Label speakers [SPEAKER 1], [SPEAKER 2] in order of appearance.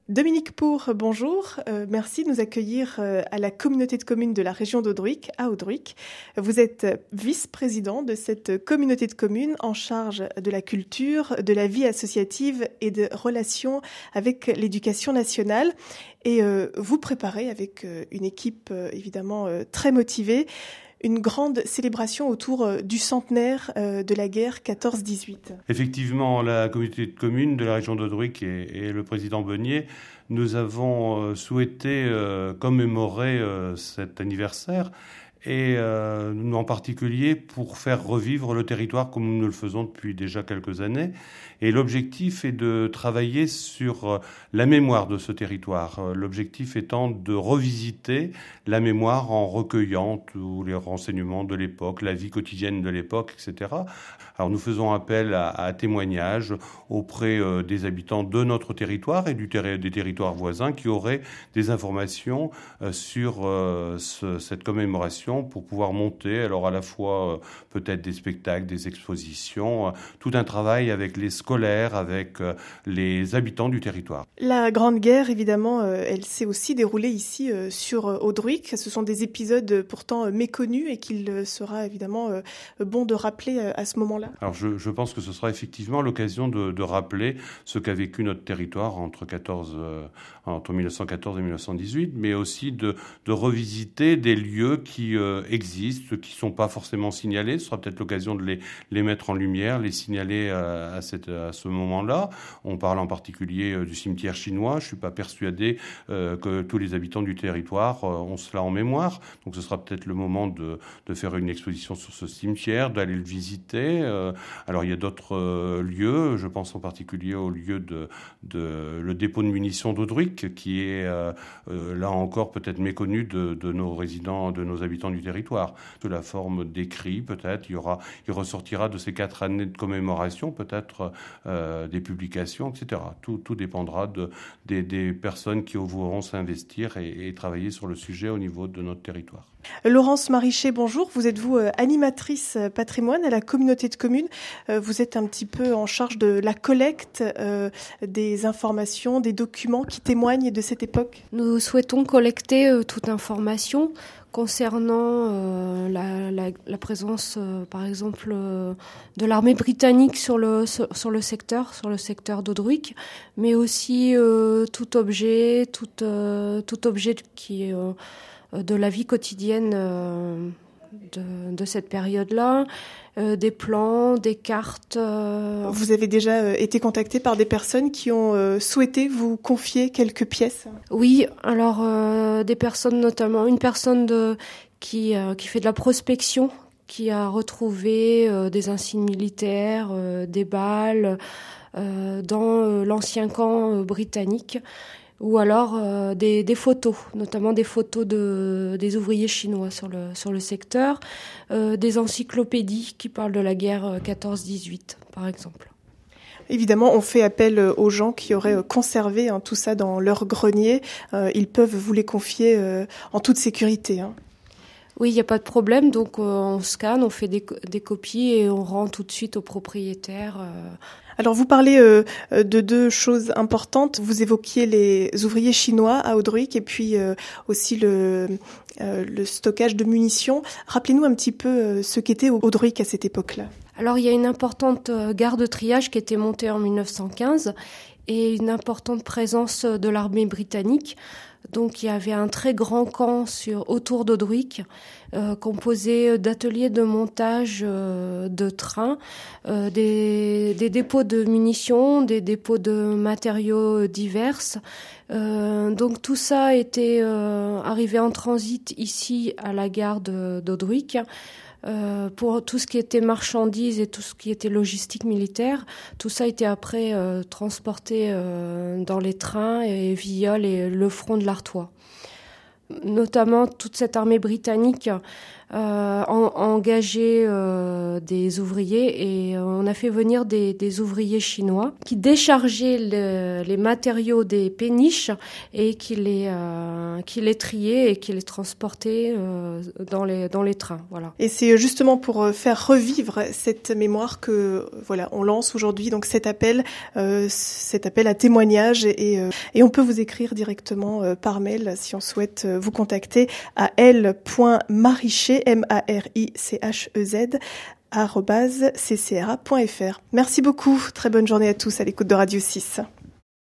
[SPEAKER 1] Dominique Pour, bonjour. Merci de nous accueillir à la communauté de communes de la région d'Audruic, à Audruic. Vous êtes vice-président de cette communauté de communes en charge de la culture, de la vie associative et de relations avec l'éducation nationale. Et vous préparez avec une équipe évidemment très motivée une grande célébration autour du centenaire de la guerre 14-18.
[SPEAKER 2] Effectivement, la communauté de communes de la région d'Audruic et le président Beunier, nous avons souhaité commémorer cet anniversaire et en particulier pour faire revivre le territoire comme nous le faisons depuis déjà quelques années. Et l'objectif est de travailler sur la mémoire de ce territoire. L'objectif étant de revisiter la mémoire en recueillant tous les renseignements de l'époque, la vie quotidienne de l'époque, etc. Alors nous faisons appel à témoignages auprès des habitants de notre territoire et des territoires voisins qui auraient des informations sur cette commémoration pour pouvoir monter, alors à la fois peut-être des spectacles, des expositions, tout un travail avec les scolaires, avec les habitants du territoire.
[SPEAKER 1] La Grande Guerre, évidemment, elle s'est aussi déroulée ici sur Audruic. Ce sont des épisodes pourtant méconnus et qu'il sera évidemment bon de rappeler à ce moment-là.
[SPEAKER 2] Alors je pense que ce sera effectivement l'occasion de rappeler ce qu'a vécu notre territoire entre 1914 et 1918, mais aussi de revisiter des lieux qui existent, qui ne sont pas forcément signalés. Ce sera peut-être l'occasion de les mettre en lumière, les signaler à ce moment-là. On parle en particulier du cimetière chinois. Je ne suis pas persuadé que tous les habitants du territoire ont cela en mémoire. Donc ce sera peut-être le moment de faire une exposition sur ce cimetière, d'aller le visiter. Alors il y a d'autres lieux. Je pense en particulier au lieu le dépôt de munitions d'Audruic, qui est là encore peut-être méconnu de nos résidents, de nos habitants du territoire. De la forme d'écrit, peut-être, il ressortira de ces 4 années de commémoration, peut-être des publications, etc. Tout dépendra des personnes qui voudront s'investir et travailler sur le sujet au niveau de notre territoire.
[SPEAKER 1] Laurence Marichet, bonjour. Vous êtes animatrice patrimoine à la communauté de communes. Vous êtes un petit peu en charge de la collecte des informations, des documents qui témoignent de cette époque.
[SPEAKER 3] Nous souhaitons collecter toute information concernant la présence, par exemple, de l'armée britannique sur le secteur d'Audruic, mais aussi tout objet qui est de la vie quotidienne de cette période-là, des plans, des cartes.
[SPEAKER 1] Vous avez déjà été contacté par des personnes qui ont souhaité vous confier quelques pièces ?
[SPEAKER 3] Oui, alors des personnes, notamment une personne qui fait de la prospection, qui a retrouvé des insignes militaires, des balles dans l'ancien camp britannique. Ou alors des photos, notamment des photos des ouvriers chinois sur le secteur, des encyclopédies qui parlent de la guerre 14-18, par exemple.
[SPEAKER 1] Évidemment, on fait appel aux gens qui auraient conservé tout ça dans leur grenier. Ils peuvent vous les confier en toute sécurité.
[SPEAKER 3] Oui, il n'y a pas de problème. Donc, on scanne, on fait des copies et on rend tout de suite au propriétaire.
[SPEAKER 1] Alors, vous parlez de 2 choses importantes. Vous évoquiez les ouvriers chinois à Audruic et puis aussi le stockage de munitions. Rappelez-nous un petit peu ce qu'était Audruic à cette époque-là.
[SPEAKER 3] Alors, il y a une importante gare de triage qui a été montée en 1915 et une importante présence de l'armée britannique. Donc il y avait un très grand camp autour d'Audruic, composé d'ateliers de montage de trains, des dépôts de munitions, des dépôts de matériaux divers. Donc tout ça était arrivé en transit ici à la gare d'Audruic. Pour tout ce qui était marchandises et tout ce qui était logistique militaire, tout ça a été après transporté dans les trains et via le front de l'Artois. notamment toute cette armée britannique engagé des ouvriers, et on a fait venir des ouvriers chinois qui déchargeaient les matériaux des péniches et qui les triaient et qui les transportaient dans les trains. Voilà.
[SPEAKER 1] Et c'est justement pour faire revivre cette mémoire que on lance aujourd'hui donc cet appel à témoignage, et on peut vous écrire directement par mail si on souhaite vous contacter à l.marichez @ccra.fr. Merci beaucoup. Très bonne journée à tous à l'écoute de Radio 6.